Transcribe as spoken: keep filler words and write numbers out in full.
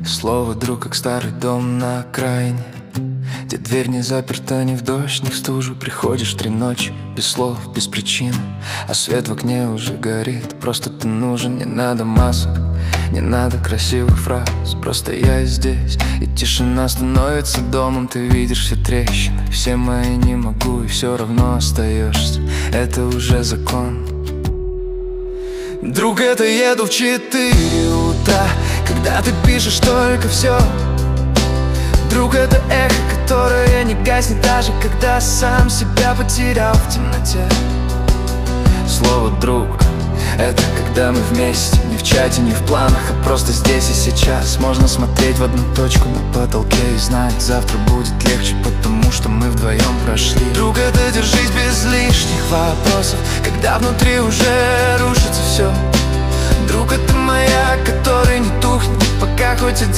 Слово друг, как старый дом на окраине, где дверь не заперта ни в дождь, ни в стужу. Приходишь три ночи, без слов, без причины, а свет в окне уже горит. Просто ты нужен, не надо масок, не надо красивых фраз. Просто я здесь, и тишина становится домом. Ты видишь все трещины, все мои не могу, и все равно остаешься. Это уже закон. Друг, это еду в четыре утра, когда ты пишешь только все. Друг, это эхо, которое не гаснет, даже когда сам себя потерял в темноте. Слово друг — это когда мы вместе, не в чате, не в планах, а просто здесь и сейчас. Можно смотреть в одну точку на потолке и знать, завтра будет легче, потому что мы вдвоем прошли. Друг, это держись без лишних вопросов, когда внутри уже рушится все. Друг, это маяк, который не тухнет, пока хоть один